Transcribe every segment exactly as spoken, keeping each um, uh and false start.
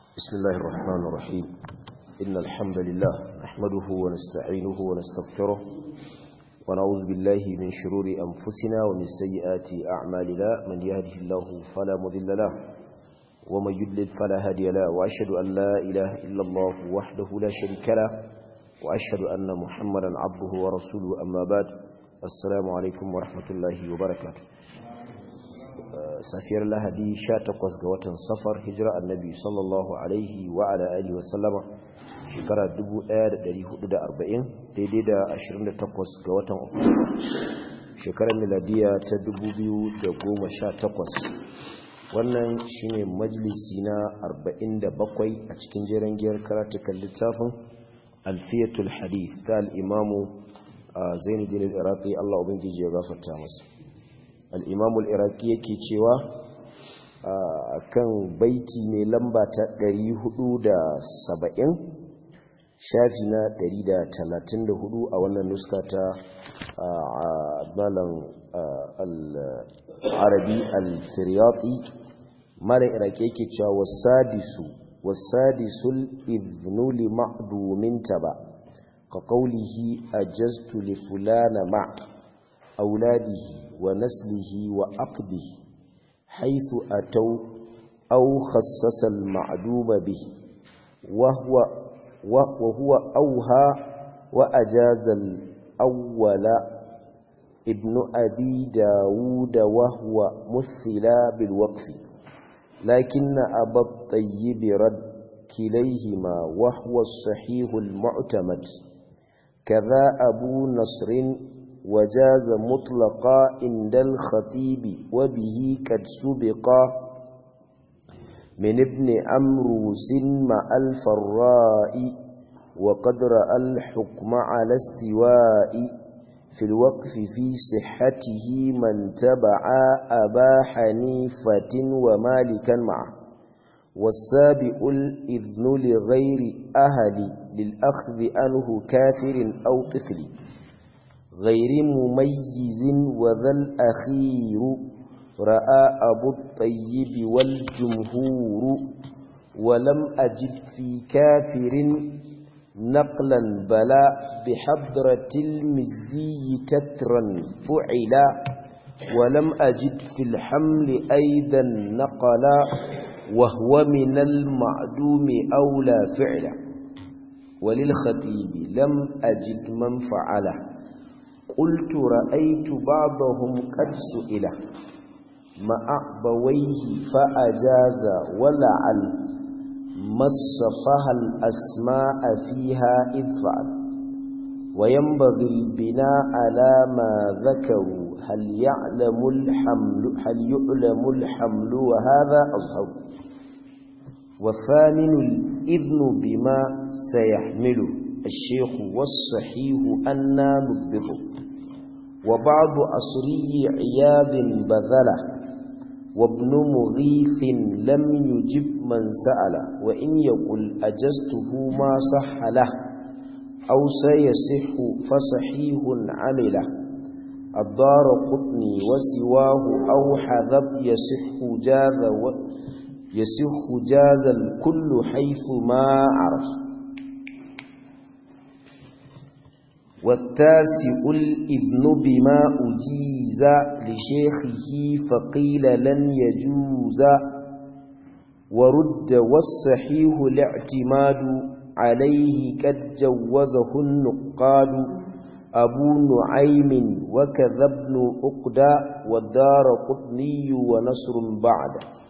بسم الله الرحمن الرحيم إن الحمد لله نحمده ونستعينه ونستغفره ونعوذ بالله من شرور أنفسنا ومن سيئات أعمالنا من يهده الله فلا مضل له ومن يضلل فلا هادي له وأشهد أن لا إله إلا الله وحده لا شريك له وأشهد أن محمدا عبده ورسوله أما بعد السلام عليكم ورحمة الله وبركاته. safiyar lahadi sha takwas ga watan safar hijira annabi sallallahu alaihi wa ala alihi wa sallama shekara dubu ɗaya da ɗari hudu da arba'in daidai da ashirin da takwas ga watan oktoba shekarar miladiya ta dubu biyu da goma sha takwas. Wannan shine majalisi na arba'in da bakwai a cikin jeren giyar karatukan littafin alfiyatul hadith ta al-imamu Zainuddin al-Iraqi Allah ubangiji ya gafarta masa. al'imamul iraki yake cewa a kan baiti mai lamba ta ɗari hudu da saba'in shafi na ɗari da talatin da hudu a wannan nuska ta malam al'arabi al-firyati. malam iraki yake cewa wasadisu wasadisul iznuli ma'dumin taba ka kaulihi ajaztu li fulana ma auladihi ونسله وأقبه حيث أتوا أو خصص المعدوم به وهو, وهو أوها وأجاز الأول ابن أبي داود وهو مثلا بالوقف لكن أبا الطيب رد كليهما وهو الصحيح المعتمد كذا أبو نصر وجاز مطلقا عند الخطيب وبه قد سبقا من ابن عمروس مع الفراء وقد رأى الحكم على استواء في الوقف في صحته من تبع أبا حنيفة ومالكا معه والسابق الإذن لغير أهل للأخذ عنه كافر أو طفل غير مميز وذا الأخير رأى أبو الطيب والجمهور ولم أجد في كافر نقلا بلا بحضرة المزي تترا فعلا ولم أجد في الحمل أيضا نقلا وهو من المعدوم أولى فعلا وللخطيب لم أجد من فعله قلت رأيت بعضهم قد سئل مع أبويه فأجاز ولعل مصفها الأسماء فيها إذ فعل وينبغي البناء على ما ذكروا هل يعلم الحمل هل يعلم الحمل وهذا أظهر والثامن الإذن بما سيحمله الشيخ والصحيح أننا نضبطه وبعض أصري عياذ بذله وابن مغيث لم يجب من سأله وإن يقول أجزته ما صح له أو سيصح فصحيح عمله الدار قطني وسواه أو حذب يصح جاز يصح جاز الكل حيث ما عرف والتاسع الإذن بما أجيز لشيخه فقيل لن يجوز ورد والصحيح الاعتماد عليه قد جوزه النقاد أبو نعيم وكذا ابن أقدى والدار قطني ونصر بعد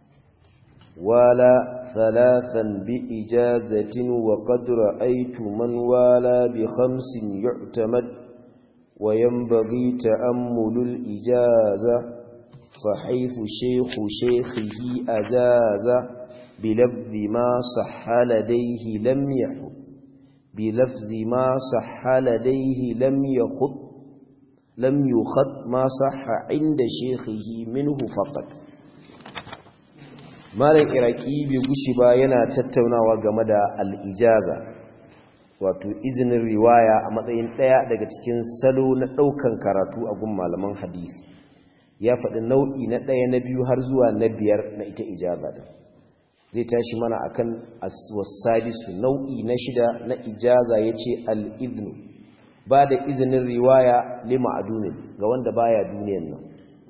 ولا ثلاثا بإجازة وقد رأيت من والى بخمس يعتمد وينبغي تأمل الإجازة فحيث شيخ شيخه أجاز بلفظ ما صح لديه لم يحب بلفظ ما صح لديه لم يخط لم يخط ما صح عند شيخه منه فقط. malam iraki bai gushi ba yana tattaunawa game da al'ijaza wato izinin riwaya a matsayin ɗaya daga cikin salo na ɗaukan karatu a gun malaman hadisi. Ya faɗi nau'i na ɗaya na biyu har zuwa na biyar na ita ijaza din. zai tashi mana akan as-sadisu nau'i na shida na ijaza yace al-idhnu ba da izinin riwaya lima adunin ga wanda baya duniyan nan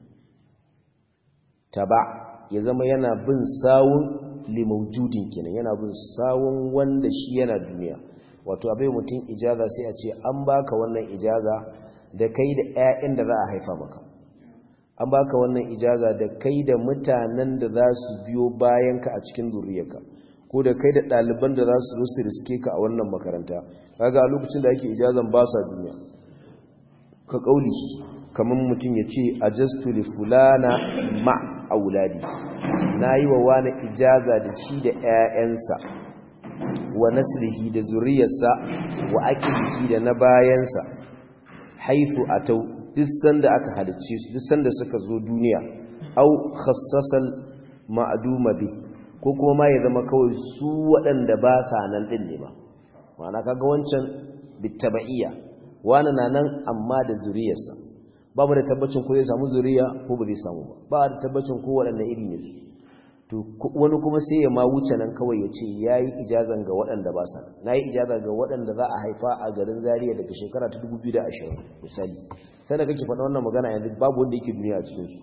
taba ya zama yana bin sawun limaujudin kenan yana bin sawun wanda shi yana duniya wato abai mutum ijaza sai a ce an baka wannan ijaza da kai da ƴaƴan da za a haifa maka an baka wannan ijaza da kai da mutanen da za su biyo bayanka a cikin zuriyarka ko da kai da ɗaliban da za su zo su riske ka a wannan makaranta kaga a lokacin da ake ijazan ba sa duniya ka kauli kamar mutum ya ce ajastu li fulana ma auladi nayi wa wani ijaza da shi da ƴaƴansa wa naslihi da zuriyarsa wa akilihi da na bayansa haythu atau duk sanda aka halicce su duk sanda suka zo duniya au khassasal ma'duma bi ko kuma ma ya zama kawai su waɗanda ba sa nan din ne ba ma'ana kaga wancan bitabaiya wani na nan amma da zuriyarsa ba mu da tabbacin ko zai samu zuriya ko ba zai samu ba ba da tabbacin ko waɗanne iri ne su to wani kuma sai ya ma wuce nan kawai ya ce yayi ijazan ga waɗanda ba sa nayi ijaza ga waɗanda za a haifa a garin Zaria daga shekara ta dubu biyu da ashirin misali sai da kake faɗa wannan magana yanzu babu wanda yake duniya a cikin su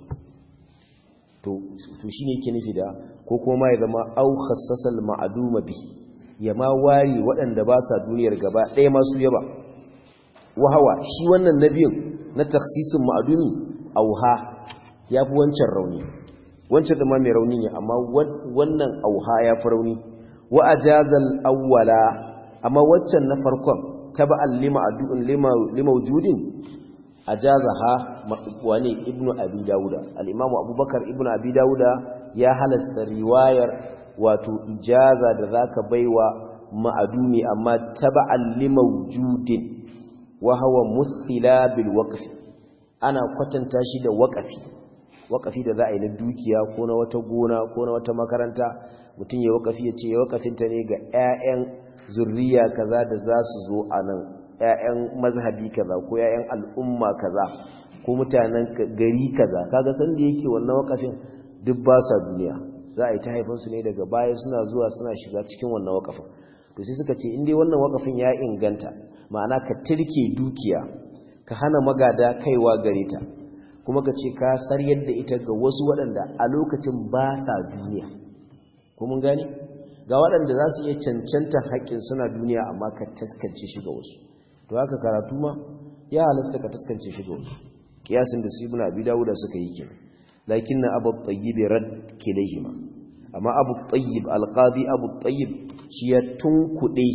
to to shine yake nufi da ko kuma ya zama au khassasal ma'duma bi ya ma wari waɗanda ba sa duniyar gaba ɗaya ma su yaba wahawa shi wannan nabiyin na takhsisin ma'dumi auha yafi wancan rauni wancan da ma mai rauni ne amma wannan auha yafi rauni wa ajazal awwala amma waccan na farkon taba'al lima adun lima limawjudin ajazaha wani ibnu abi dauda al-imamu abubakar ibnu abi dauda ya halasta riwayar wato ijaza da zaka baiwa ma'adumi amma taba'al limawjudin wa huwa muthila bil waqf ana kwatanta shi da waqafi waqafi da za a yi na dukiya ko na wata gona ko na wata makaranta mutum ya waqafi ya ce ya waqafinta ne ga ƴaƴan zurriya kaza da za su zo a nan ƴaƴan mazhabi kaza ko ƴaƴan al'umma kaza ko mutanen gari kaza kaga san da yake wannan wakafin duk ba sa duniya za a yi ta haifan su ne daga baya suna zuwa suna shiga cikin wannan wakafin to sai suka ce in dai wannan wakafin ya inganta ma'ana ka tirke dukiya ka hana magada kaiwa gare ta kuma ka ce ka sar yadda ita ga wasu waɗanda a lokacin ba sa duniya ko mun gane ga waɗanda za su iya cancanta haƙƙin suna duniya amma ka taskance shi ga wasu to haka karatu ma ya halasta ka taskance shi ga wasu kiyasin da su ibnu abi dawuda suka yi kenan lakin na abu tayyib rad kilayhima amma abu tayyib alqadi abu tayyib shi ya tunkude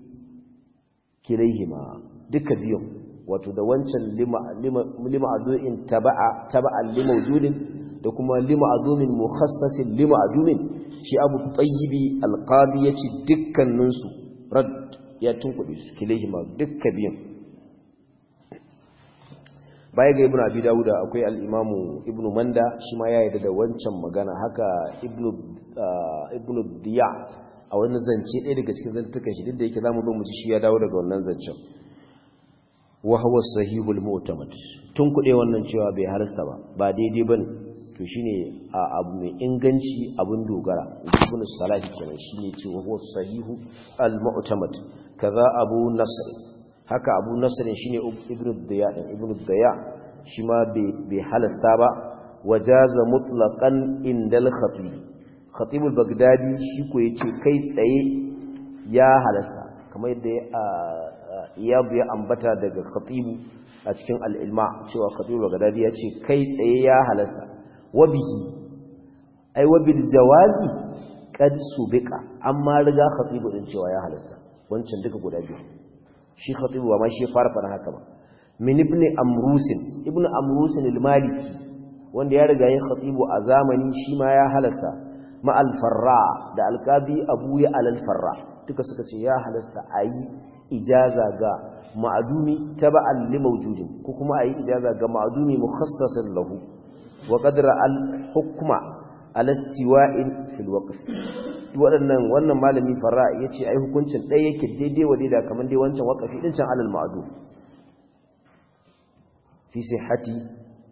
kilayhima duka biyun wato da wancan lima lima lima aduin taba'a taba'an limawjudin da kuma lima adumin mukhassasin lima adumin shi abu tayyibi alqadi yace dukkanin su rad ya tunkuɗe su kilehima dukka biyan baya ga ibnu abi dauda akwai al-imamu ibnu manda shi ma ya yarda da wancan magana haka ibnu ibnu diya a wannan zance ɗaya daga cikin zantukan shi duk da yake zamu zo mu ji shi ya dawo daga wannan zancen wa huwa sahihul mu'tamad tunkuɗe wannan cewa bai halasta ba ba daidai bane to shine abu mai inganci abun dogara ibn salahi kenan shine cewa huwa sahihu al-mu'tamad kaza abu nasr haka abu nasr shine ibn diya ibn diya shi ma bai halasta ba wajaza mutlaqan indal khatib khatib al-baghdadi shi ko yace kai tsaye ya halasta kamar yadda iyabu ya ambata daga khatib a cikin al-ilma cewa khatib al-baghdadi yace kai tsaye ya halasta wabihi ai wabil jawazi kad subika amma riga khatibu din cewa ya halasta wancan duka guda biyu shi khatibu ba ma shi fara fara haka ba min ibn amrusin ibn amrusin al-maliki wanda ya riga yin khatibu a zamani shi ma ya halasta ma al-farra da al-qabi abu ya al-farra duka suka ce ya halasta ayi ijaza ga ma'dumi taba'an li mawjudin ko kuma ayi ijaza ga ma'dumi mukhassasan lahu wa qadra al-hukma ala istiwa'in fil waqf wadannan wannan malami farra yace ai hukuncin dai yake daidai wa daida kaman dai wancan waqafi din can alal ma'dum fi sihhati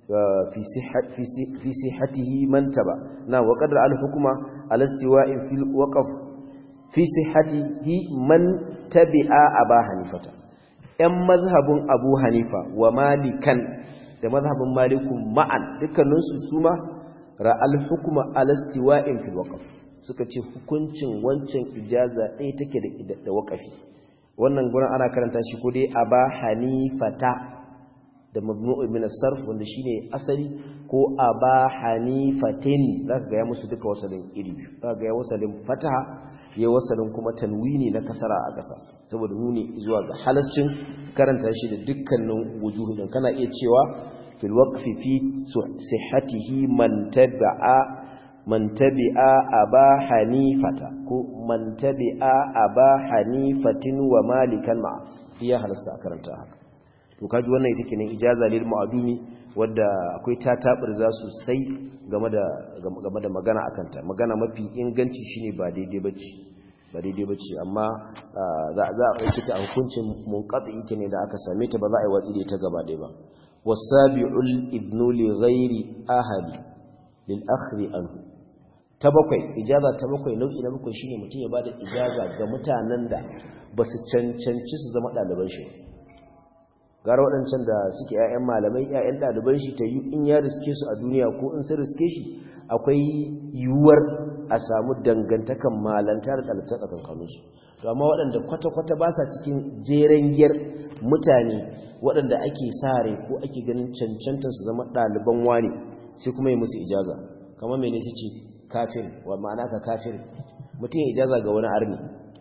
fi sihhat fi sihhatihi man taba na wa qadra al-hukma ala istiwa'in fil waqf fi sihhatihi man tabi'a aba hanifata yan mazhabin abu hanifa wa malikan da mazhabin malikun ma'an dukkaninsu suma ra'al hukma ala istiwa'in fil waqf suka ce hukuncin wancan ijaza ɗaya take da da waqafi wannan gurin ana karanta shi ko dai aba hanifata da mabnu'u min as-sarf wanda shine asali ko aba hanifatin zaka ga ya musu duka wasalin iri zaka ga ya wasalin fataha ya wasalin kuma tanwini na kasara a ƙasa saboda nuni zuwa ga halascin karanta shi da dukkanin wujuhudin kana iya cewa fil waqfi fi sihhatihi man tabi'a man tabi'a aba hanifata ko man tabi'a aba hanifatin wa malikan ma iya halasta karanta haka to kaji wannan ita kenan ijaza lil mu'adumi wanda akwai tatabar za su sai game da game da magana akan ta magana mafi inganci shine ba daidai bace ba daidai bace amma za za a kai ta hukuncin munqati ita ne da aka same ta ba za a yi watsi da ita gaba ɗaya ba wasabi'ul ibnu li ghairi ahadi lil akhri anhu ta bakwai ijaza ta bakwai nau'i na bakwai shine mutum ya bada ijaza ga mutanen da basu cancanci su zama ɗaliban shi gara waɗancan da suke ‘ya'yan malamai ‘ya'yan ɗaliban shi ta yi in ya riske su a duniya ko in sun riske shi akwai yiwuwar a samu dangantakan malanta da ɗalibta tsakankaninsu to amma waɗanda kwata-kwata ba sa cikin jeren giyar mutane waɗanda ake sare ko ake ganin cancantar su zama ɗaliban wani sai kuma yi musu ijaza kamar mene su ce kafin wa ma'ana ka kafin mutum ya ijaza ga wani arni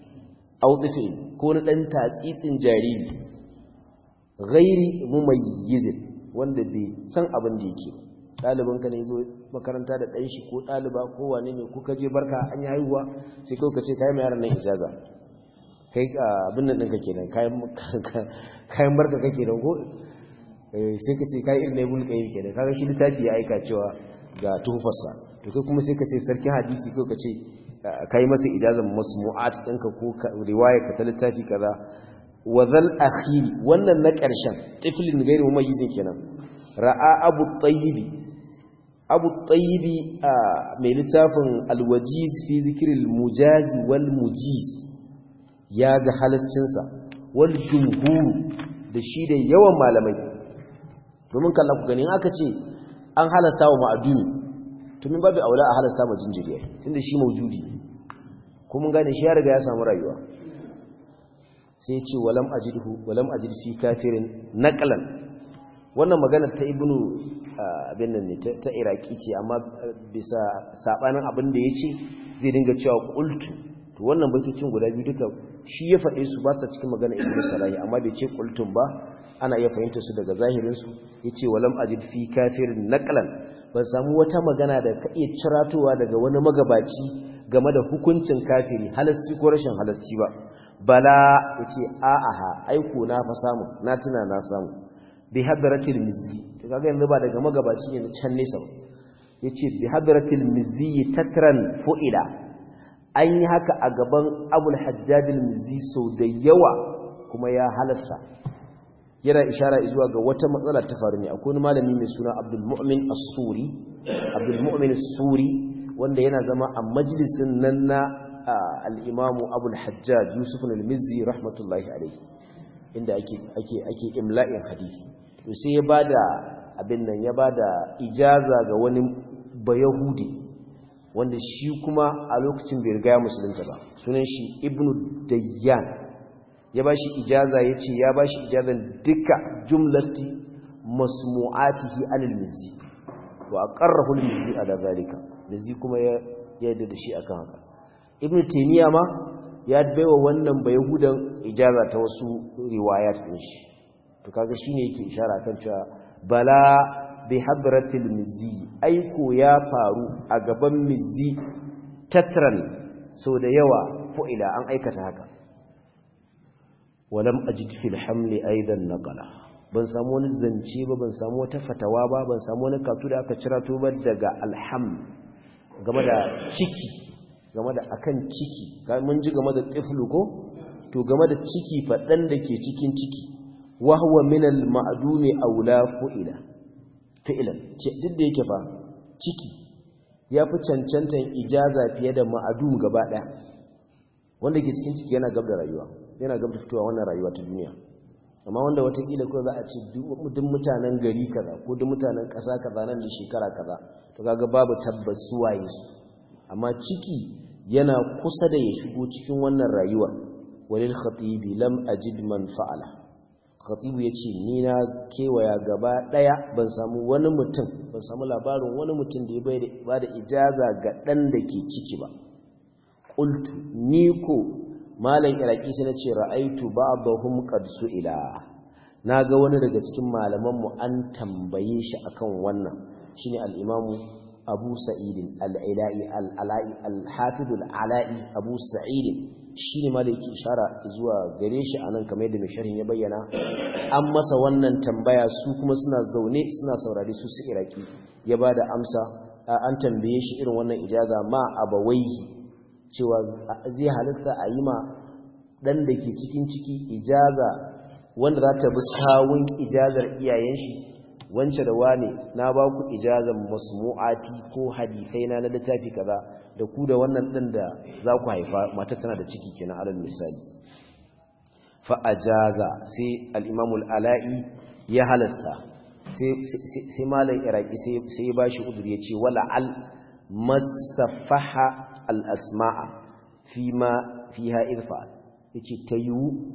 auɗifin ko na ɗan tatsitsin jariri ghairi mumayyizin wanda bai san abin da yake ɗaliban ka ne zo makaranta da ɗan shi ko ɗaliba ko wane ne kuka je barka an yi haihuwa sai kawai ka ce kayan mai yaran nan ijaza kai abin nan ɗinka kenan kayan barka kake nan ko sai ka ce kayan irin na ibul qayyim kenan kaga shi littafi ya aika cewa ga tuhufarsa to kai kuma sai ka ce sarkin hadisi kawai ka ce kai masa ijazan masmu'at ɗinka ko riwaya ka ta littafi kaza wazal akhiri wannan na ƙarshen tiflin gairu mumayyizin kenan ra'a abu tayyibi abu tayyibi mai littafin alwajiz fi zikril mujazi wal mujiz ya ga halascinsa wal jumhur da shi da yawan malamai domin kalla ku gani aka ce an halasta wa ma'adumi to min babu aula a halasta ma jinjiriya tunda shi maujudi ko mun gane shi ya riga ya samu rayuwa sai ce walam ajidhu walam ajid fi kafirin naqlan wannan magana ta ibnu abin nan ne ta iraki ce amma bisa sabanin abin da yace zai dinga cewa qultu to wannan baitocin guda biyu duka shi ya fade su ba sa cikin magana ibnu salahi amma bai ce qultum ba ana iya fahimta su daga zahirin su yace walam ajid fi kafirin naqlan ban samu wata magana da ka iya ciratowa daga wani magabaci game da hukuncin kafiri halasci ko rashin halasci ba bala yace a'aha aiko na fa samu na tuna na samu bi hadratil mizzi to kaga yanzu ba daga magabaci ne can nesa yace bi hadratil mizzi takran fu'ila an yi haka a gaban abul hajjaj al-mizzi so da yawa kuma ya halasta yana ishara zuwa ga wata matsala ta faru ne akwai wani malami mai suna Abdul Mu'min As-Suri Abdul Mu'min As-Suri wanda yana zama a majalisin nan na al'imamu abul hajjaj yusuf al-mizzi rahmatullahi alaihi inda ake ake ake imla'in hadisi to sai ya bada abin nan ya bada ijaza ga wani bayahudi wanda shi kuma a lokacin bai riga ya musulunta ba sunan shi ibnu dayyan ya bashi ijaza yace ya bashi ijazan duka jumlati masmu'atihi al-mizzi wa aqarrahu al-mizzi ala zalika mizzi kuma ya yarda da shi akan haka ibnu taymiya ma ya baiwa wannan bayahudan ijaza ta wasu riwayat din shi to kaga shine yake ishara kan cewa bala bi hadratil mizzi aiko ya faru a gaban mizzi tatran so da yawa fu'ila an aikata haka walam ajid fil hamli aidan naqala ban samu wani zance ba ban samu wata fatawa ba ban samu wani katu da aka cira to ba daga alham game da ciki game da akan ciki mun ji game da tiflu ko to game da ciki fadan da ke cikin ciki wa huwa min al ma'dumi aula fu'ila fi'lan duk da yake fa ciki ya fi cancantan ijaza fiye da ma'adum gaba ɗaya wanda ke cikin ciki yana gab da rayuwa yana gab da fitowa wannan rayuwa ta duniya amma wanda watakila ko za a ce duk mutanen gari kaza ko duk mutanen ƙasa kaza nan da shekara kaza to kaga babu tabbas suwaye su amma ciki yana kusa da ya shigo cikin wannan rayuwa walil khatibi lam ajid man fa'ala khatibu yace ni na kewaya gaba daya ban samu wani mutum ban samu labarin wani mutum da ya ba da ijaza ga dan da ke ciki ba qultu ni ko malam iraki sai nace ra'aitu ba'dahum qad su'ila naga wani daga cikin malaman mu an tambaye shi akan wannan shine al-imamu abu sa'id al-ila'i al-ala'i al-hafiz al-ala'i abu sa'id shine malaki ishara zuwa gare shi anan kamar yadda mai sharhin ya bayyana an masa wannan tambaya su kuma suna zaune suna saurare su su iraki ya bada amsa an tambaye shi irin wannan ijaza ma abawaihi cewa zai halasta a yi ma dan da ke cikin ciki ijaza wanda za ta bi kawun ijazar iyayen shi wance da wane na ba ku ijazar masmu'ati ko hadisai na na littafi kaza da ku da wannan din da za ku haifa mata tana da ciki kenan alal misali fa ajaza sai al-imam al-ala'i ya halasta sai sai malam iraki sai sai ya bashi uduri yace wala al masafaha al-asma'a fima fiha irfa yace tayu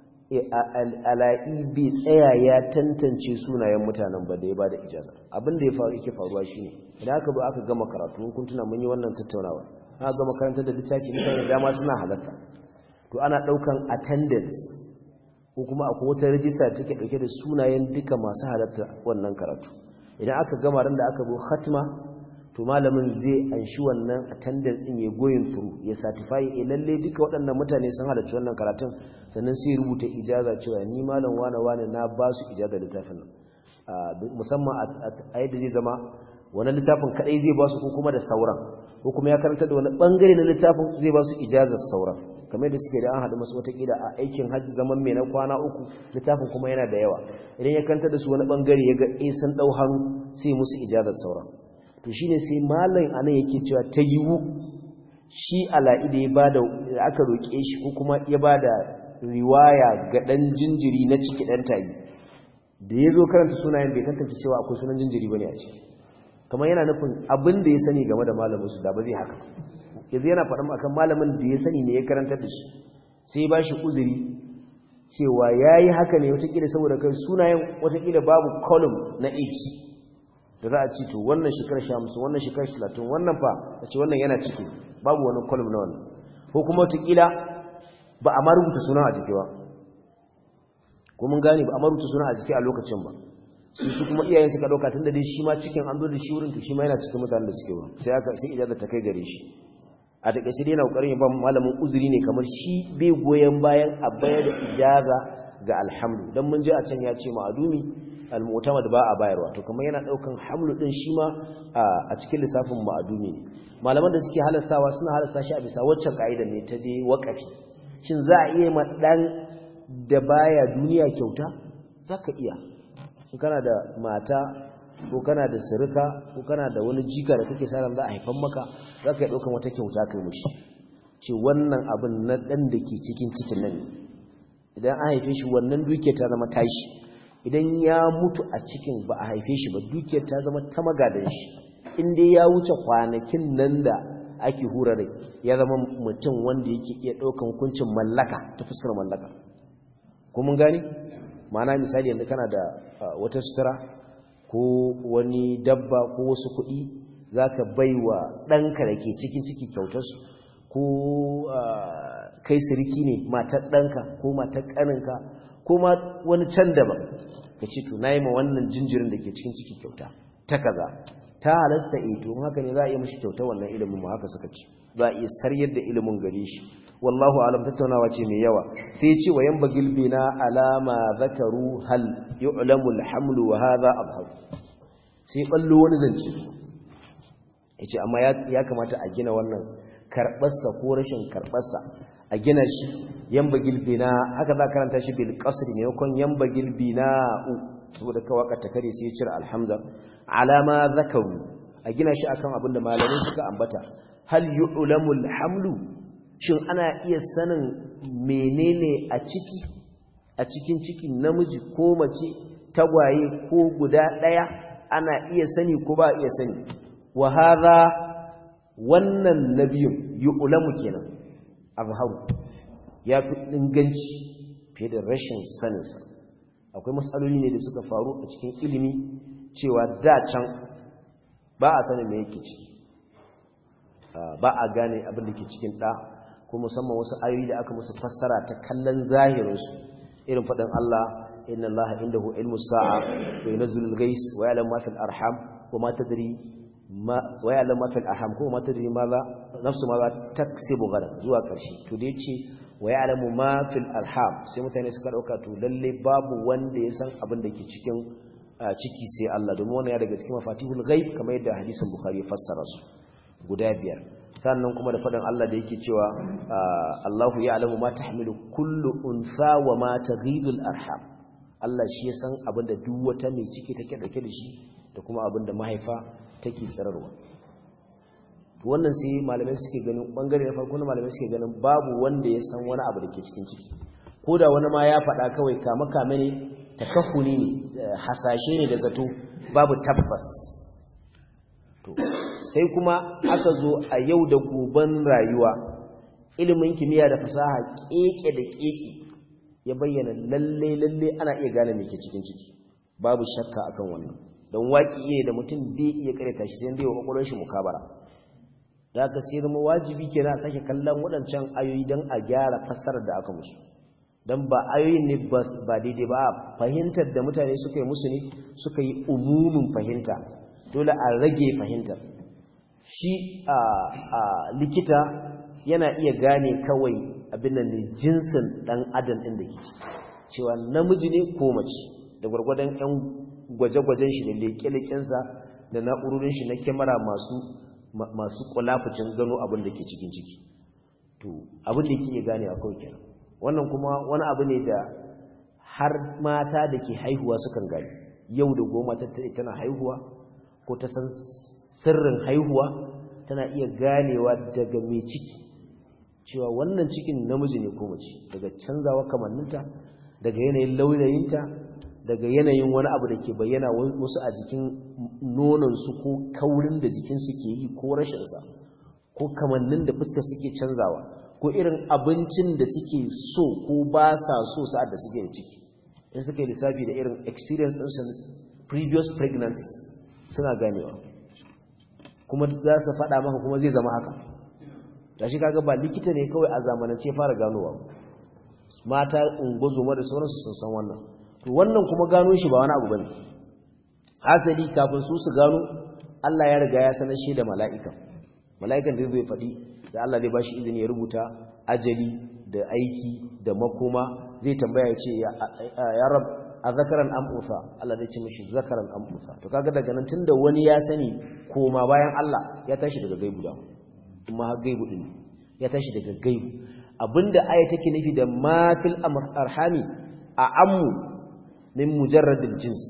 ala'i bai tsaya ya tantance sunayen mutanen ba da ya bada ijaza abin da ya faru yake faruwa shine idan aka zo aka gama karatu kun tuna mun yi wannan tattaunawa aka gama karantar da littafi mutane dama suna halasta to ana daukan attendance ko kuma akwai wata register da take dauke da sunayen duka masu halatta wannan karatu idan aka gama ran da aka zo khatma to malamin zai anshi wannan attendance din ya goyin through ya certify eh lalle duka waɗannan mutane sun halarci wannan karatun sannan sai rubuta ijaza cewa ni malam wane wane na ba su ijaza littafin nan musamman a yadda zai zama wani littafin kadai zai ba su ko kuma da sauran ko kuma ya karanta da wani bangare na littafin zai ba su ijazar sauran kamar yadda suke da an haɗu masu watakila a aikin hajji zaman mai na kwana uku littafin kuma yana da yawa idan ya karanta da su wani bangare ya ga eh sun ɗau hannu sai musu ijazar sauran to shine sai malam anan yake cewa ta yiwu shi ala'i da ya bada aka roke shi ko kuma ya bada riwaya ga dan jinjiri na ciki dan tayi da yazo karanta sunayen bai tantance cewa akwai sunan jinjiri bane a ciki kamar yana nufin abin da ya sani game da malamin su da ba zai haka yanzu yana faɗin akan malamin da ya sani ne ya karantar da shi sai ba shi uzuri cewa yayi haka ne wata kila saboda kai sunayen wata kila babu column na aiki da za a ci to wannan shekarar shamsu wannan shekarar talatin wannan fa a ce wannan yana ciki babu wani column na wannan ko kuma wataƙila ba a ma rubuta sunan a jiki ba ko mun gane ba a ma rubuta sunan a jiki a lokacin ba su su kuma iyayen suka ɗauka tun da dai shi ma cikin an zo da shi wurin to shi ma yana cikin mutanen da suke wurin sai aka sai ijaza ta kai gare shi a takaice dai na kokarin ba malamin uzuri ne kamar shi bai goyen bayan a bayar da ijaza ga alhamdu dan mun je a can ya ce ma'adumi al-mu'tamad ba a bayarwa to kuma yana daukan hamlu din shi ma a cikin lissafin ma'adumi ne malaman da suke halastawa suna halasta shi a bisa waccan kaida ne ta dai waqafi shin za a iya ma dan da baya duniya kyauta zaka iya in kana da mata ko kana da sirika ko kana da wani jika da kake saran za a haifan maka zaka iya daukan wata kyauta kai mushi ce wannan abin na dan dake cikin cikin nan idan an haife shi wannan duke ta zama tashi idan ya mutu a cikin ba a haife shi ba dukiyar ta zama ta magadan shi inda ya wuce kwanakin nan da ake hura rai ya zama mutum wanda yake iya ɗaukan hukuncin mallaka ta fuskar mallaka ko mun gani ma'ana misali yanzu kana da wata sutura ko wani dabba ko wasu kuɗi za ka bai wa ɗanka da ke cikin ciki kyautarsu ko kai siriki ne matar ɗanka ko matar ƙaninka ko ma wani can daban ka ce to nayi ma wannan jinjirin da ke cikin ciki kyauta ta kaza ta halasta eh to haka ne za a iya mishi kyauta wannan ilimin mu haka suka ce za a iya saryar da ilimin gare shi wallahu alam tattaunawa ce mai yawa sai ce wa yanbagil bina alama zakaru hal yu'lamu alhamlu wa hadha abhar sai ballo wani zance yace amma ya kamata a gina wannan karbarsa ko rashin karbarsa a gina shi yambagil bina haka za karanta shi bil qasri ne yakon yambagil bina'u saboda kawaka ta kare sai ya cire alhamza alama zakaru a gina shi akan abin da malamai suka ambata hal yu'lamul hamlu shin ana iya sanin menene a ciki a cikin cikin namiji ko mace tagwaye ko guda daya ana iya sani ko ba iya sani wa hadha wannan nabiyun yu'lamu kenan azharu ya fi inganci fiye da rashin saninsa akwai matsaloli ne da suka faru a cikin ilimi cewa da can ba a sanin me yake ciki ba a gane abin da ke cikin ɗa ko musamman wasu ayoyi da aka musu fassara ta kallon zahirinsu irin faɗin Allah inna Allah indahu ilmu sa'a wa yunzilu al-ghais wa ya'lamu ma fil arham wa ma tadri ma wa ya'lamu ma fil arham ko ma tadri ma za nafsu ma za taksibu gadan zuwa ƙarshe to da yace wa ya'lamu ma fil arham sai mutane suka dauka to lalle babu wanda ya san abin da ke cikin ciki sai Allah domin wannan ya daga cikin mafatihul ghaib kamar yadda hadisin bukhari ya fassara su guda biyar sannan kuma da faɗin Allah da yake cewa Allahu ya'lamu ma tahmilu kullu unsa wa ma taghidul arham Allah shi ya san abin da duk wata mai ciki take dauke da shi da kuma abin da mahaifa take tsararwa wannan sai malamai suke ganin bangare na farko na malamai suke ganin babu wanda ya san wani abu da ke cikin ciki ko da wani ma ya faɗa kawai kama kame ne takahuni ne hasashe ne da zato babu tabbas to sai kuma aka zo a yau da goben rayuwa ilimin kimiyya da fasaha keke da keke ya bayyana lalle lalle ana iya gane me ke cikin ciki babu shakka akan wannan don waki ne da mutum bai iya karanta shi sai dai wa kokorin shi mukabara da aka sai zama wajibi kenan a sake kallon waɗancan ayoyi don a gyara fassarar da aka musu don ba ayoyin ne ba daidai ba fahimtar da mutane suka yi musu ne suka yi umumin fahimta dole a rage fahimtar shi a likita yana iya gane kawai abin da ne jinsin ɗan adam ɗin da ke ci cewa namiji ne ko mace da gwargwadon 'yan gwaje-gwajen shi da leƙe-leƙensa da na'urorin shi na kyamara masu masu kulafucin gano abin da ke cikin ciki to abin da yake gane a kawai kenan wannan kuma wani abu ne da har mata da ke haihuwa sukan gani yau da goma tana haihuwa ko ta san sirrin haihuwa tana iya ganewa daga mai ciki cewa wannan cikin namiji ne ko mace daga canzawa kamanninta daga yanayin launayinta daga yanayin wani abu da ke bayyana wasu a jikin nonansu ko kaurin da jikinsu ke yi ko rashinsa ko kamannin da fuska suke canzawa ko irin abincin da suke so ko ba sa so sa'ad da suke da ciki in suka yi lissafi da irin experience ɗinsu previous pregnancies suna ganewa kuma za su faɗa maka kuma zai zama haka da shi kaga ba likita ne kawai a zamanance fara ganowa mata ungozoma da sauransu sun san wannan to wannan kuma gano shi ba wani abu bane hasali kafin su su gano Allah ya riga ya sanar shi da mala'ika mala'ikan da zai faɗi da Allah zai bashi izini ya rubuta ajali da aiki da makoma zai tambaya ya ce ya rab azakaran am usa Allah zai ce mishi zakaran am usa to kaga daga nan tunda wani ya sani koma bayan Allah ya tashi daga gaibu da kuma har gaibu din ya tashi daga gaibu abinda aya take nufi da ma fil arhami a ammu min mujarradil jins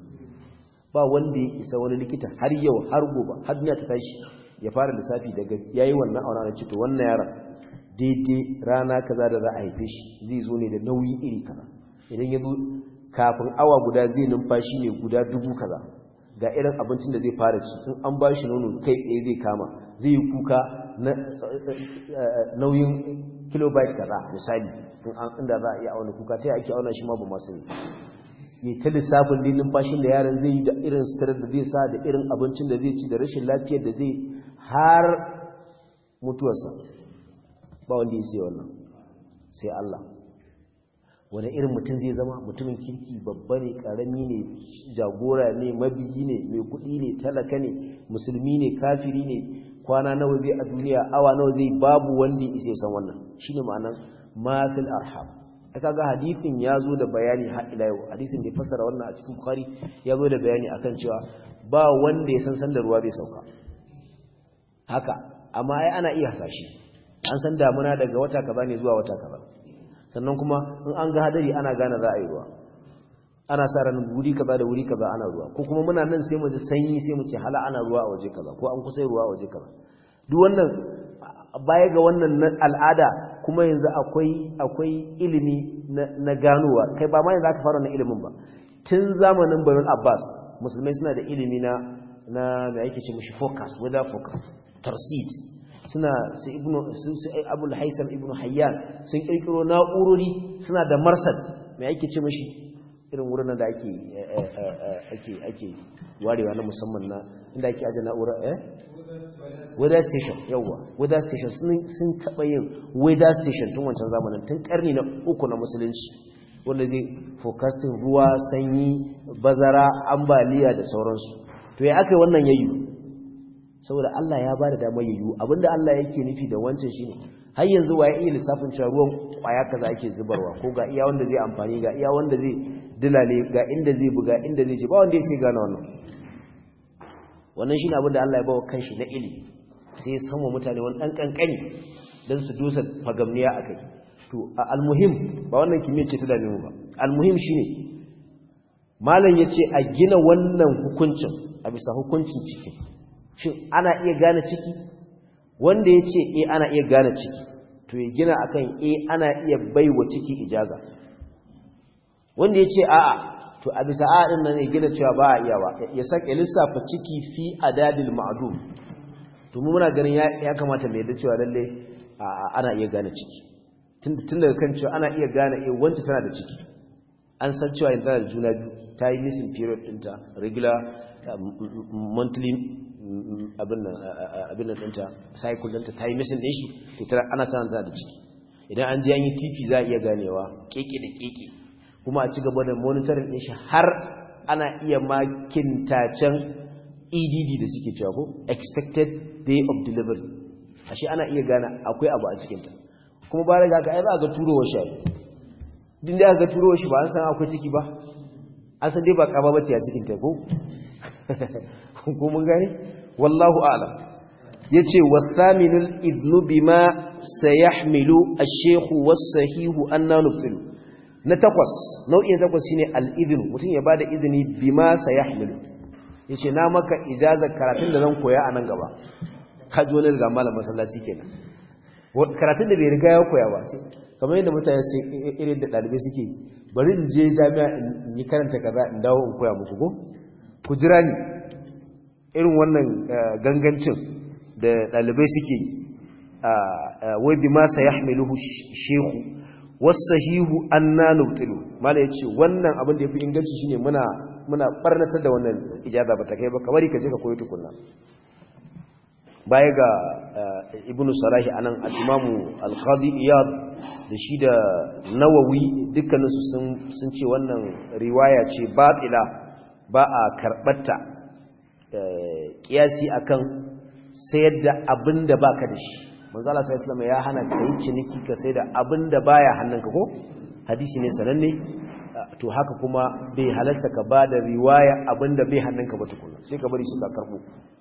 ba wanda ya isa wani likita har yau har gobe har duniya ta tashi ya fara lissafi daga yayi wannan aure na cito wannan yaron daidai rana kaza da za a haife shi zai zo ne da nauyi iri kaza idan ya zo kafin awa guda zai numfashi ne guda dubu kaza ga irin abincin da zai fara ci in an ba shi nono kai tsaye zai kama zai yi kuka na nauyin kilobyte kaza misali inda za a iya auna kuka ta ake auna shi ma ba masu ne ta lissafin ne numfashin da yaron zai yi da irin sitarar da zai sa da irin abincin da zai ci da rashin lafiyar da zai har mutuwarsa ba wanda ya sai wannan sai Allah wani irin mutum zai zama mutumin kirki babba ne karami ne jagora ne mabiyi ne mai kuɗi ne talaka ne musulmi ne kafiri ne kwana nawa zai a duniya awa nawa zai babu wanda ya san wannan shine ma'anar ma fil arham aka ga hadisin ya zo da bayani har ila yau hadisin da ya fassara wannan a cikin bukhari ya zo da bayani akan cewa ba wanda ya san sanda ruwa zai sauka haka amma ai ana iya hasashe an san damuna daga wata kaza ne zuwa wata kaza sannan kuma in an ga hadari ana gane za a yi ruwa ana sa ran wuri kaza da wuri kaza ana ruwa ko kuma muna nan sai mu ji sanyi sai mu ce hala ana ruwa a waje kaza ko an kusa ruwa a waje kaza duk wannan baya ga wannan al'ada kuma yanzu akwai akwai ilimi na ganowa kai ba ma yanzu aka fara wannan ilimin ba tun zamanin Banu Abbas musulmai suna da ilimi na na me yake ce mishi focus weather forecast tarsid suna su ibnu su Abul Haisam ibnu Hayyan sun kirkiro na'urori suna da marsad me yake ce mishi irin wurin da ake ake ake warewa na musamman na inda ake aje na'ura eh weather station yawa weather station sun sun taba yin weather station tun wancan zamanin tun karni na uku na musulunci wanda zai forecasting ruwa sanyi bazara ambaliya da sauransu to ya akai wannan yayyu saboda Allah ya bada damar yayyu abinda Allah yake nufi da wancan shine har yanzu waye iya lissafin cewa ruwan kwaya kaza ake zubarwa ko ga iya wanda zai amfani ga iya wanda zai dilale ga inda zai buga inda zai je ba wanda yake gane wannan wannan shine abinda Allah ya bawa kanshi na ilimi sai ya samu mutane wani dan kankani dan su dosa fagamniya akai to almuhim ba wannan kimiyyar ce ta dame mu ba almuhim shine malam yace a gina wannan hukuncin a bisa hukuncin ciki shin ana iya gane ciki wanda yace eh ana iya gane ciki to ya gina akan eh ana iya baiwa ciki ijaza wanda yace a'a to a bisa a din nan ne gina cewa ba a iya ba ya sake lissafa ciki fi adadil ma'dum to mu muna ganin ya kamata mai da cewa lalle ana iya gane ciki tun daga kan cewa ana iya gane eh wanda tana da ciki an san cewa yanzu da juna biyu ta yi missing period ɗinta regular monthly abin nan abin nan ɗinta cycle ɗinta ta yi missing ɗin shi to tana ana sanar da ciki idan an je an yi T P za a iya ganewa keke da keke kuma a ci gaba da monitoring ɗin shi har ana iya makintacen E D D da suke cewa ko expected day of delivery ashe ana iya gane akwai abu a cikinta kuma ba daga ga ai ba ga turowar shi din da ga turowar shi ba an san akwai ciki ba an san dai ba kaba bace a cikin ta ko ko mun gane wallahu a'lam yace wasaminul idnu bima sayahmilu ash-shaykh was-sahihu anna nufsilu na takwas nau'in takwas shine al-idnu mutun ya bada izini bima sayahmilu yace na maka ijazar karatun da zan koya a nan gaba ka ji wani daga malamin masallaci kenan karatun da bai riga ya koya ba sai kamar yadda mutane sai irin da dalibai suke bari in je jami'a in yi karanta kaza in dawo in koya muku ko ku jira ni irin wannan gangancin da dalibai suke wai bima sayahmiluhu shehu wasahihu anna nubtilu mala yace wannan abin da yafi inganci shine muna muna barnatar da wannan ijaza ba ta kai ba kamar ka je ka koyi tukunna baya ga ibnu salahi anan al-imamu al-qadi iyad da shi da nawawi dukkaninsu sun sun ce wannan riwaya ce batila ba a karbatta kiyasi akan sayar da abinda baka da shi manzo Allah sallallahu alaihi wasallam ya hana kai ciniki ka sayar da abinda baya hannunka ko hadisi ne sananne to haka kuma bai halarta ka bada riwaya abinda bai hannunka ba tukuna sai ka bari su ka karbo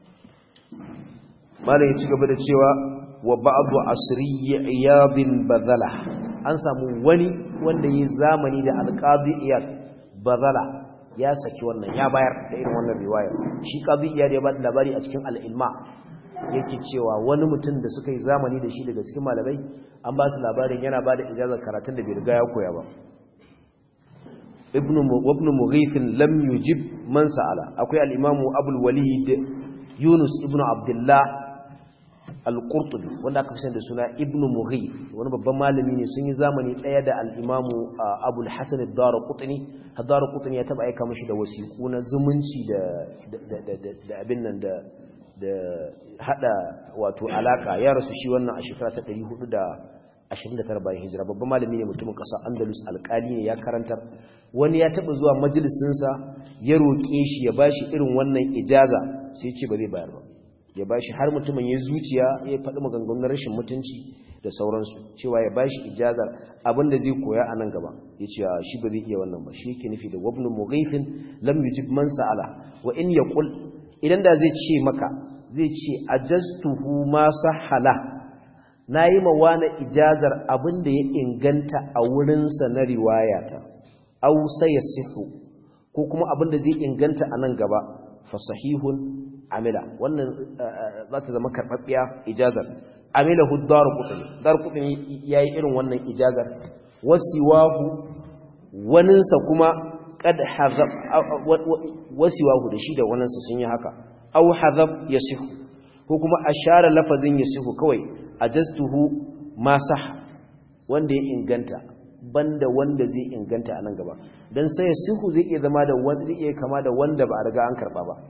malam ya ci gaba da cewa wa ba'du asri iyadin badala an samu wani wanda yi zamani da alqadi iyad badala ya saki wannan ya bayar da irin wannan riwaya shi qadi iyad ya bada labari a cikin al-ilma yake cewa wani mutum da suka yi zamani da shi daga cikin malamai an ba su labarin yana bada ijazar karatun da bai riga ya koya ba ibnu ibnu mughith lam yujib man sa'ala akwai al-imamu abul walid yunus ibnu abdullah al-Qurtubi wanda aka fi da suna Ibn Mughith wani babban malami ne sun yi zamani daya da al-Imam Abu al-Hasan ad-Darqutni ad-Darqutni ya taba aika mishi da wasiku na zumunci da da abin nan da da hada wato alaka ya rasu shi wannan a shekara ta ɗari hudu da ashirin da tara bayan hijira babban malami ne mutumin ƙasar Andalus alƙali ne ya karantar wani ya taba zuwa majalisin sa ya roke shi ya bashi irin wannan ijaza sai ya ce ba zai bayar ba ya bashi har mutumin ya zuciya ya faɗi maganganun rashin mutunci da sauransu cewa ya bashi ijazar abinda zai koya a nan gaba ya ce shi ba zai iya wannan ba shi yake nufi da wabnu mughifin lam yujib man sa'ala wa in yaqul idan da zai ce maka zai ce ajaztuhu ma sahala nayi ma wani ijazar abinda ya inganta a wurin sa na riwayata aw sayasihu ko kuma abin da zai inganta a nan gaba fa sahihun amila wannan za ta zama karɓaɓɓiya ijazar amila hu darqutni darqutni yayi irin wannan ijazar wasiwahu waninsa kuma kad hazab wasiwahu da shi da waninsa sun yi haka aw hazab yasihu ko kuma ashara lafazin yasihu kawai ajastuhu ma sah wanda ya inganta banda wanda zai inganta a nan gaba dan sai yasihu zai iya zama da wanda zai iya kama da wanda ba a riga an karba ba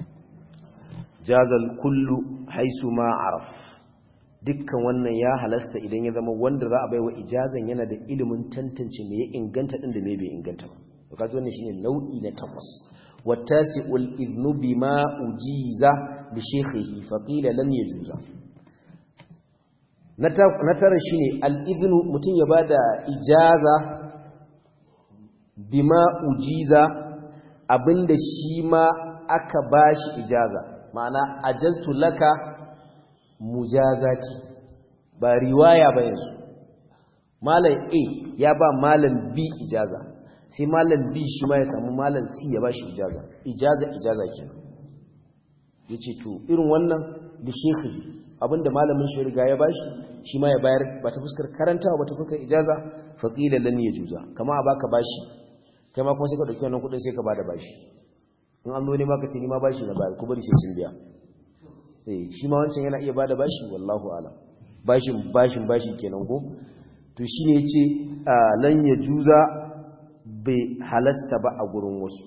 jazal kullu haisu ma araf dukkan wannan ya halasta idan ya zama wanda za a baiwa ijazan yana da ilimin tantance me ya inganta din da me bai inganta ba to kaji wannan shine nau'i na takwas wattasi'ul idnu bima ujiza bi shaykhihi faqila lam yajuza na tara shine al-idnu mutun ya bada ijaza bima ujiza abinda shi ma aka bashi ijaza ma'ana ajaztu laka mujazati ba riwaya ba yanzu malam A ya ba malam B ijaza sai malam B shi ma ya samu malam C ya ba shi ijaza ijaza ijaza kenan yace to irin wannan da shekhi abinda malamin shi riga ya bashi shi ma ya bayar ba ta fuskar karantawa ba ta fuskar ijaza faqila lan yajuza kama a baka bashi kai ma kuma sai ka dauki wannan kudin sai ka bada bashi in an zo ne maka ce ni ma bashi na bayar ku bari sai sun biya eh shi ma wancan yana iya bada bashi wallahu alam bashin bashin bashi kenan ko to shine yace lan yajuza bai halasta ba a gurin wasu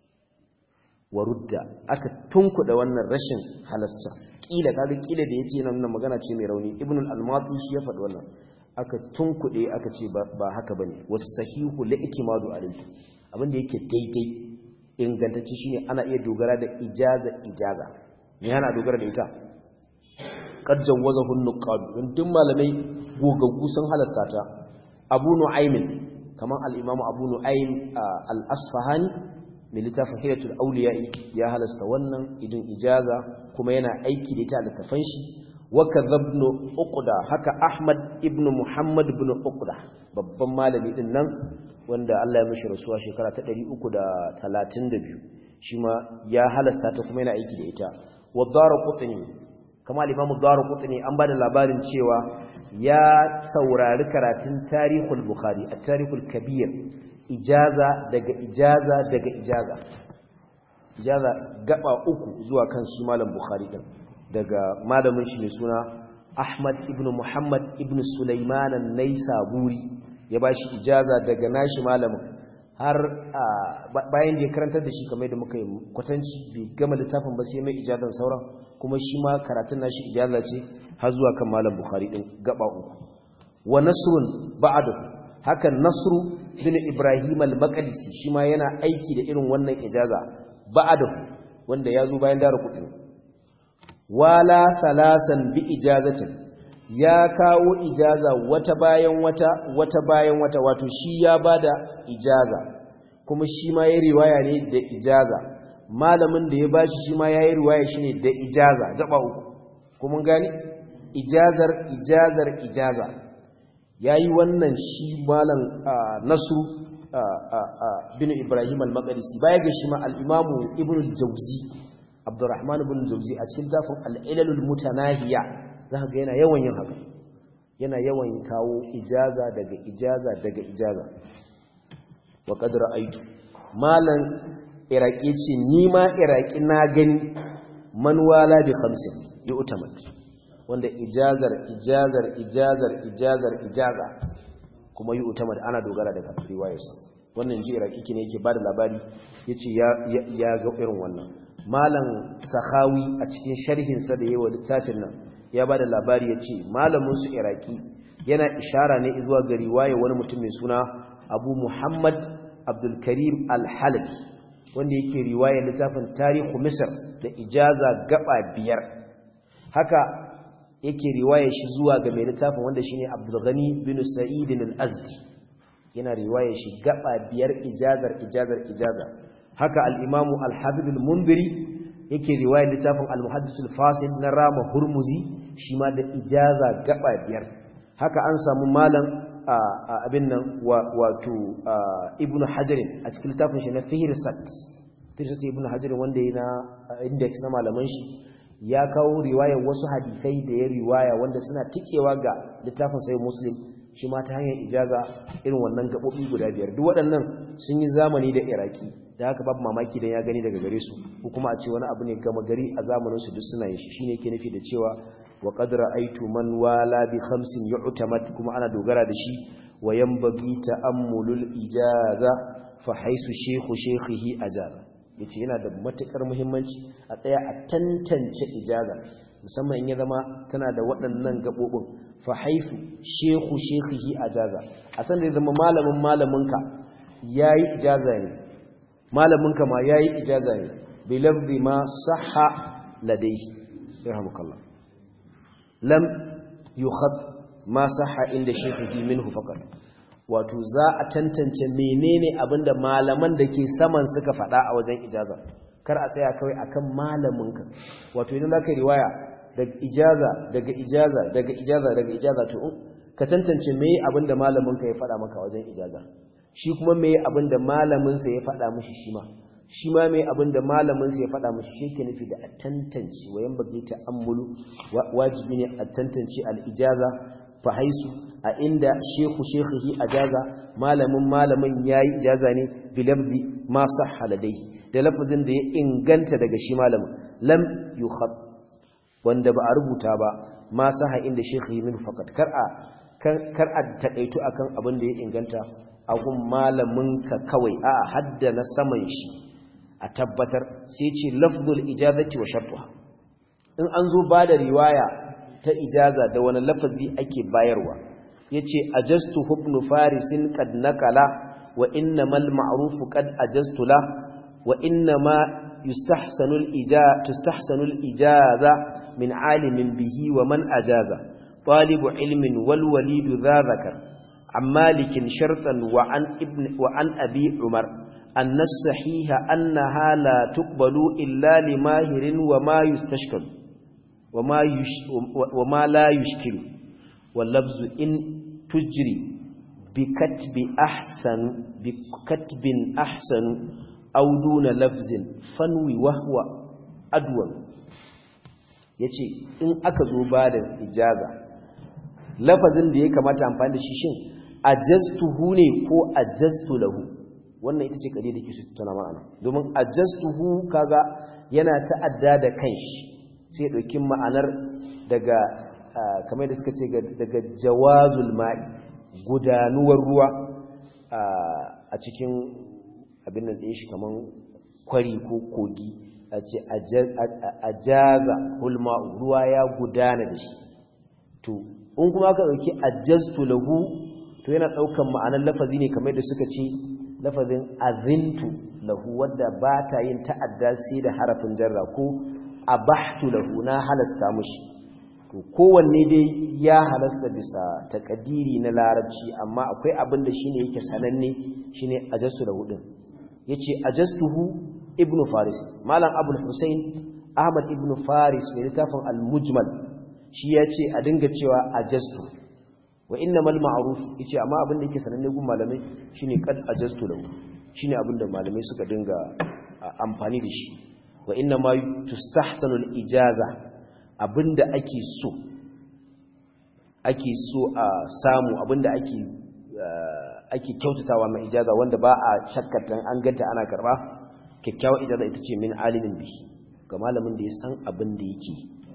warudda aka tunkuda wannan rashin halasta kila kaga kila da yace nan wannan magana ce mai rauni ibnu al-almati shi ya faɗi wannan aka tunkude aka ce ba haka bane was sahihu la itimadu alayhi abinda yake daidai ingantacce shine ana iya dogara da ijaza ijaza ne yana dogara da ita qad jawazahu an-nuqad duk malamai gogaggu sun halasta ta abu nu'aymin kaman al-imamu abu nu'aym al-asfahani mai littafin hilatul awliya ya halasta wannan idan ijaza kuma yana aiki da ita da tafan shi wa kadhabnu uqda haka ahmad ibn muhammad ibn uqda babban malami din nan wanda Allah ya mishi rasuwa shekara ta ɗari uku da talatin da biyu shi ma ya halasta ta kuma yana aiki da ita wa darqutni kama al-imamu darqutni an bada labarin cewa ya saurari karatun tarihul bukhari at-tarihul kabir ijaza daga ijaza daga ijaza ijaza gaba uku zuwa kan shi malam bukhari din daga malamin shi mai suna ahmad ibn muhammad ibn sulaiman an-naisaburi ya bashi ijaza daga nashi malamin har bayan da ya karantar da shi kamar da muka yi kwatanci bai gama littafin ba sai mai ijazan sauran kuma shi ma karatun nashi ijaza ce har zuwa kan malam bukhari din gaba uku wa nasrun ba'du hakan nasru bin ibrahim al-maqdisi shi ma yana aiki da irin wannan ijaza ba'du wanda ya zo bayan dara kuɗi wala salasan bi ijazatin ya kawo ijaza wata bayan wata wata bayan wata wato shi ya bada ijaza kuma shi ma yayi riwaya ne da ijaza malamin da ya bashi shi ma yayi riwaya shine da ijaza gaba uku kuma gani ijazar ijazar ijaza yayi wannan shi malam Nasru bin Ibrahim al-Maqdisi baya ga shi ma al-Imam Ibn al-Jawzi Abdurrahman ibn al-Jawzi a cikin zafin al-Ilal al-Mutanahiya zaka ga yana yawan yin haka yana yawan kawo ijaza daga ijaza daga ijaza wa qad ra'aytu malan iraqi ce ni ma iraqi na gani man wala bi khamsin yu'tamad wanda ijazar ijazar ijazar ijazar ijaza kuma yu'tamad ana dogara daga riwayarsa wannan ji iraqi kine yake bada labari yace ya ya ga irin wannan malam sakhawi a cikin sharhin sa da yayi littafin nan ya bada labari yace malamin su iraki yana ishara ne zuwa ga riwaya wani mutum mai suna Abu Muhammad Abdul Karim Al-Halabi wanda yake riwaya littafin Tarihu Misr da ijaza gaba biyar haka yake riwaya shi zuwa ga mai littafin wanda shine Abdul Ghani bin Sa'id Al-Azdi yana riwaya shi gaba biyar ijazar ijazar ijaza haka al-Imam Al-Habib Al-Mundhiri yake riwaya littafin Al-Muhaddith Al-Fasil na Rama Hurmuzi shi ma da ijaza gaba biyar haka an samu malam abin nan wato ibnu hajarin a cikin littafin shi na fihirsat fihirsat ibnu hajarin wanda yana index na malaman shi ya kawo riwayar wasu hadisai da ya riwaya wanda suna tikewa ga littafin sai muslim shi ma ta hanyar ijaza irin wannan gabobi guda biyar duk waɗannan sun yi zamani da iraki da haka babu mamaki dan ya gani daga gare su ko kuma a ce wani abu ne gama gari a zamanin su duk suna yin shi shine yake nufi da cewa wa qad ra'aytu man wala bi khamsin yu'tamad kuma ana dogara da shi wa yanbaghi ta'ammulul ijaza fa haisu shaykhu shaykhihi ajaza yace yana da matukar muhimmanci a tsaya a tantance ijaza musamman in ya zama tana da waɗannan gabobin fa haifu shaykhu shaykhihi ajaza a san da ya zama malamin malaminka yayi ijaza ne malaminka ma yayi ijaza ne bi lafzi ma sahha ladayhi yarhamukallah lam yukhad ma sahha inda shaykhihi minhu faqat wato za a tantance menene abinda malaman da ke saman suka faɗa a wajen ijaza kar a tsaya kawai akan malaminka wato idan zaka riwaya daga ijaza daga ijaza daga ijaza daga ijaza to ka tantance meye abinda malaminka ya faɗa maka wajen ijaza shi kuma meye abinda malamin sa ya faɗa mishi shi ma shi ma meye abinda malamin sa ya faɗa mishi shi ke nufi da a tantance wayan bagi ta'ammulu wajibi ne a tantance al-ijaza fa haisu a inda shekhu shekhihi ajaza malamin malamin yayi ijaza ne bi lafzi ma sahha ladai da lafazin da ya inganta daga shi malamin lam yukhad wanda ba a rubuta ba ma sahha inda shekhihi min faqat kar a kar a takaitu akan abin da ya inganta a gun malamin ka kawai a hadda na saman shi a tabbatar sai ce lafzul ijazati wa shartuha in an zo ba da riwaya ta ijaza da wani lafazi ake bayarwa yace ajastu ibn farisin qad nakala wa innamal ma'rufu qad ajastu la wa innama yustahsanu al-ijaza tustahsanu al-ijaza min alimin bihi wa man ajaza talibu ilmin wal walid dha dhakar an malikin shartan wa an ibn wa an abi umar anna as-sahiha annaha la tuqbalu illa limahirin wa ma yustashkalu وما يش وما لا يشكل واللفظ إن تجري بكتب أحسن بكتب أحسن أو دون لفظ فنوي وهو أدول yace in aka zo ba da ijaza lafazin da ya kamata amfani da shi shin ajastuhu ne ko ajastu lahu wannan ita ce kade da ke su tana ma'ana domin ajastuhu kaga yana ta'adda da kanshi sai ɗauki ma'anar daga kamar da suka ce daga jawazul ma'i gudanuwar ruwa a cikin abin nan ɗin shi kamar kwari ko kogi a ce a jaza hulma ruwa ya gudana da shi to in kuma aka ɗauki ajaztu lahu to yana ɗaukan ma'anar lafazi ne kamar da suka ce lafazin azintu lahu wadda ba ta yin ta'adda sai da harafin jarra ko abahtu lahu na halasta mushi to kowanne dai ya halasta bisa takadiri na larabci amma akwai abin da shine yake sananne shine ajastu lahu din yace ajastuhu ibnu faris malam abul husain ahmad ibnu faris mai littafin al-mujmal shi yace a dinga cewa ajastu wa innamal ma'ruf yace amma abin da yake sananne gun malamai shine kad ajastu lahu shine abin da malamai suka dinga amfani da shi wa inna ma tustahsanu al-ijaza abinda ake so ake so a samu abinda ake ake kyautatawa mai ijaza wanda ba a shakkatan an ganta ana karba kyakkyawa ijaza ita ce min alimin bi ga malamin da ya san abin da yake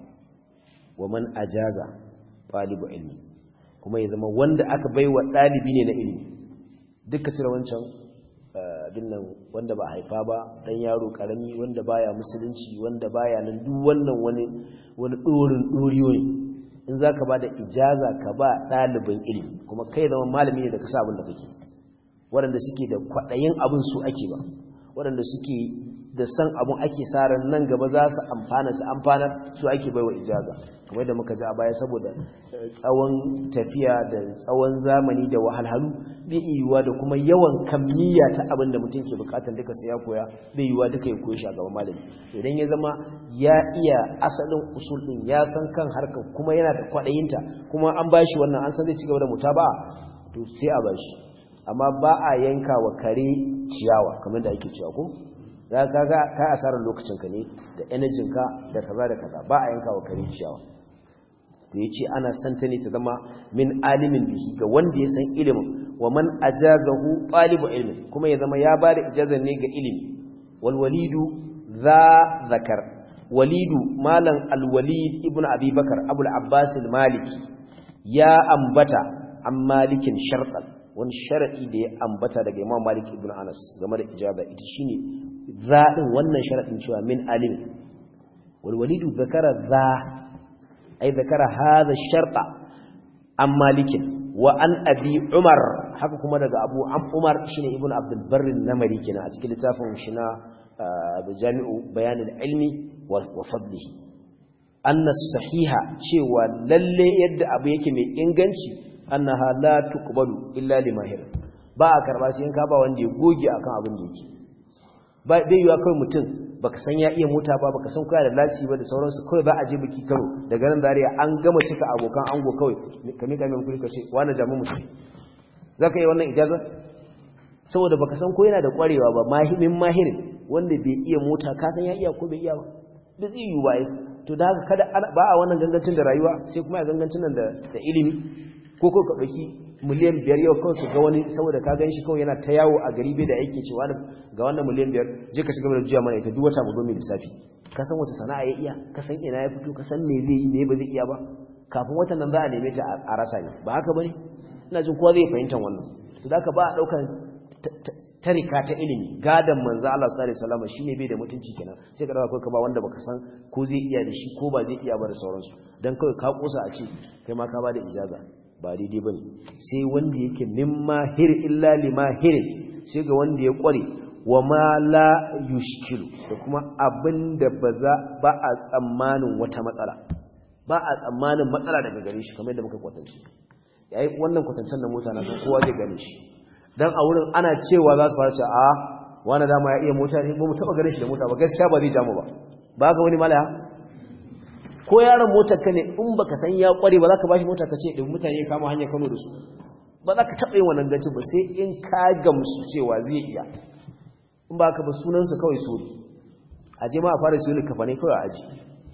wa man ajaza talibu ilmi kuma ya zama wanda aka baiwa dalibi ne na ilimi duka tira wancan dinnan wanda ba haifa ba dan yaro karami wanda baya musulunci wanda baya nan duk wannan wani wani dorin doriyo ne in zaka bada ijaza ka ba dalibin ilimi kuma kai zama malami ne da ka sa abin da kake waɗanda suke da kwadayin abin su ake ba waɗanda suke da san abin ake saran nan gaba za su amfana su amfana su ake baiwa ijaza kamar da muka ji a baya saboda tsawon tafiya da tsawon zamani da wahalhalu bai yiwuwa da kuma yawan kammiya ta abin da mutum ke bukatar duka sai ya koya bai yiwuwa duka ya koyi shi a gaban malami idan ya zama ya iya asalin usul din ya san kan harkar kuma yana da kwadayinta kuma an bashi wannan an san zai ci gaba da mutaba'a to sai a bashi amma ba a yanka wa kare ciyawa kamar da ake cewa ko za ka ga ka asarar lokacin ka ne da energy ka da kaza da kaza ba a yanka wa kare ciyawa to yace ana santa ne ta zama min alimin bihi ga wanda ya san ilimin wa man ajazahu talibu ilmi kuma ya zama ya bada ijazar ne ga ilimi wal walidu za zakar walidu malam al walid ibnu abi bakar abul abbas al maliki ya ambata an malikin shartan wani sharadi da ya ambata daga imam malik ibn anas game da ijaba ita shine zaɗin wannan sharadin cewa min alim wal walidu zakara za ay zakara hadha sharta an malikin wa an abi umar haka kuma daga abu umar shine ibn abdul barr an-namari kenan a cikin littafin shi na jami'u bayan al-ilmi wa fadlihi anna sahiha cewa lalle yadda abu yake mai inganci annaha la tuqbalu illa limahir ba a karba sai in ka ba wanda ya goge akan abin da yake ba dai yiwa kai mutum baka san ya iya mota ba baka san koya da lasi ba da sauransu kai za a je biki karo daga nan dariya an gama cika abokan ango kawai ka mika mai kuri ka ce wani jamu mutum zaka yi wannan ijaza saboda baka san ko yana da kwarewa ba mahimin mahirin wanda bai iya mota ka san ya iya ko bai iya ba da zai yi waye to da haka kada ba a wannan gangancin da rayuwa sai kuma a gangancin nan da da ilimi ko ko ka dauki miliyan biyar yau kawai ka ga wani saboda ka gan shi kawai yana ta yawo a gari bai da aiki cewa ga wannan miliyan biyar je ka shiga da juya mana ita duk wata mu gomi lissafi ka san wata sana'a ya iya ka san ina ya fito ka san me zai yi me ba zai iya ba kafin watan nan za a neme ta a rasa ne ba haka bane ina jin kowa zai fahimta wannan to da ka ba a daukar tarika ta ilimi gadan manzo Allah sallallahu alaihi wasallam shine bai da mutunci kenan sai ka dauka kai ka ba wanda baka san ko zai iya da shi ko ba zai iya ba da sauransu dan kawai ka kosa a ce kai ma ka ba da ijaza ba daidai bane sai wanda yake mimma hir illa lima hir sai ga wanda ya kware wa ma la yushkilu da kuma abinda baza ba a tsammanin wata matsala ba a tsammanin matsala daga gare shi kamar yadda muka kwatance yayi wannan kwatancen da mota na san kowa zai gane shi dan a wurin ana cewa za su fara cewa a wani dama ya iya mota ne ba mu taba gane shi da mota ba gaskiya ba zai jamu ba ba ga wani malaya ko yaron motar ka ne in baka san ya kware ba za ka bashi mota ka ce din mutane ya kama hanyar Kano da su ba za ka taɓa yin wannan gaci ba sai in ka gamsu cewa zai iya in ba ka ba sunansa kawai sori a je ma a fara sori kafa ne kawai a aji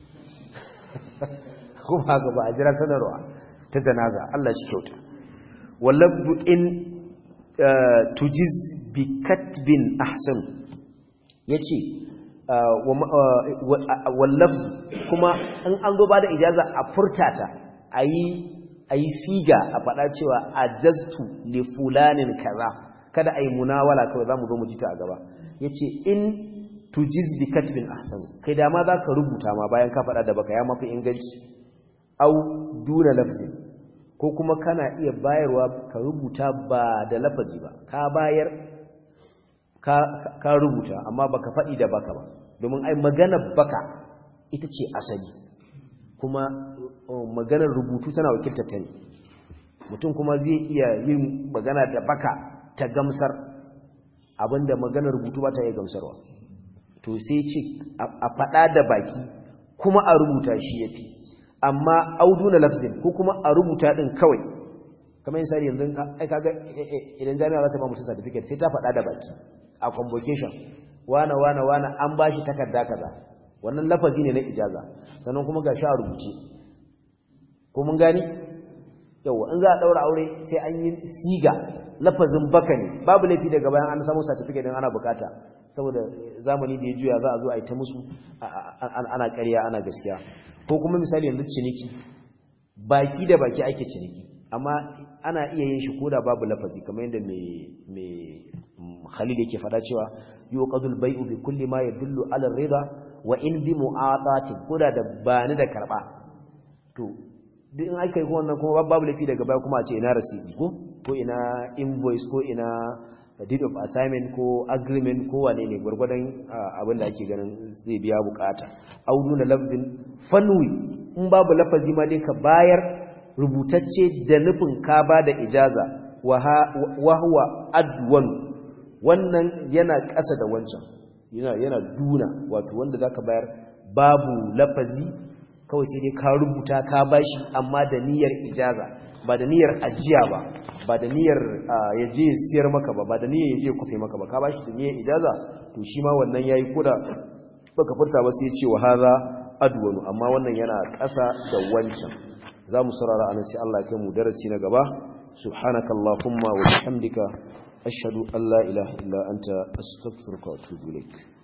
ko ba ga ba a jira sanarwa ta janaza Allah shi kyauta wallabdu in tujiz bi katbin ahsan yace wallaf kuma in an zo ba da ijaza a furtata ayi ayi siga a faɗa cewa ajastu li fulanin kaza kada ayi munawala kawai zamu zo mu ji ta a gaba yace in tujiz bi katbin ahsan kai da ma zaka rubuta ma bayan ka faɗa da baka ya mafi inganci au duna lafzi ko kuma kana iya bayarwa ka rubuta ba da lafazi ba ka bayar ka ka rubuta amma baka faɗi da baka ba domin ai maganar baka ita ce asali kuma maganar rubutu tana wakiltar ta ne mutum kuma zai iya yin magana da baka ta gamsar abinda maganar rubutu ba ta iya gamsarwa to sai ce a faɗa da baki kuma a rubuta shi yafi amma auduna lafzin ko kuma a rubuta din kawai kamar misali yanzu ai kaga idan jami'a za ta ba mutum certificate sai ta faɗa da baki a convocation wana wana wana an bashi takarda kaza wannan lafazi ne na ijaza sannan kuma gashi a rubuce ko mun gani yawa in za a daura aure sai an yi siga lafazin baka ne babu laifi daga bayan an samu certificate din ana bukata saboda zamani da ya juya za a zo a yi ta musu ana ƙarya ana gaskiya ko kuma misali yanzu ciniki baki da baki ake ciniki amma ana iya yin shi koda babu lafazi kamar yadda mai Khalil yake fada cewa yuqadul bai'u bi kulli ma yadullu ala ar-ridha wa in bi mu'atati koda da bani da karba to duk in aka yi wannan kuma babu lafi daga baya kuma a ce ina receipt ko ko ina invoice ko ina deed of assignment ko agreement ko wane ne gurgurdan abin da ake ganin zai biya bukata auduna lafzin fanwi in babu lafazi ma dai ka bayar rubutacce da nufin ka ba da ijaza wa huwa adwan wannan yana ƙasa da wancan yana yana duna wato wanda zaka bayar babu lafazi kawai sai dai ka rubuta ka bashi amma da niyyar ijaza ba da niyyar ajiya ba ba da niyyar ya je siyar maka ba ba da niyyar ya je kufe maka ba ka bashi da niyyar ijaza to shi ma wannan yayi koda baka furta ba sai ya ce wa hadha adwanu amma wannan yana ƙasa da wancan zamu saurara anan sai Allah ya kai mu darasi na gaba subhanakallahumma wa bihamdika ashhadu an la ilaha illa anta astaghfiruka wa atubu ilaik